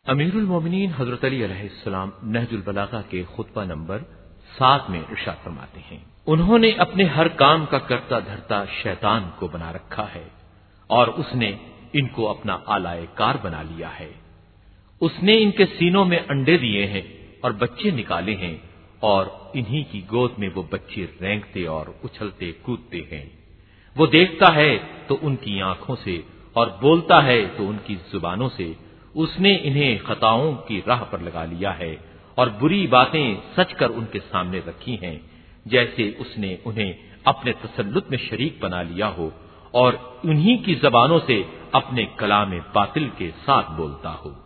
अमीरुल मोमिनीन हजरत अली अलैहिस्सलाम नहजुल बलागा के खुतबा नंबर 7 में इरशाद फरमाते हैं, उन्होंने अपने हर काम का करता धरता शैतान को बना रखा है और उसने इनको अपना आलाए कार बना लिया है। उसने इनके सीनों में अंडे दिए हैं और बच्चे निकाले हैं और इन्हीं की गोद में वो बच्चे रेंगते और उछलते कूदते हैं। वो देखता है तो उनकी आंखों से और बोलता है तो उनकी जुबानों से। उसने इन्हें खताओं की राह पर लगा लिया है और बुरी बातें सच कर उनके सामने रखी हैं, जैसे उसने उन्हें अपने तसल्लुत में शरीक बना लिया हो और उन्हीं की जबानों से अपने कलाम बातिल के साथ बोलता हो।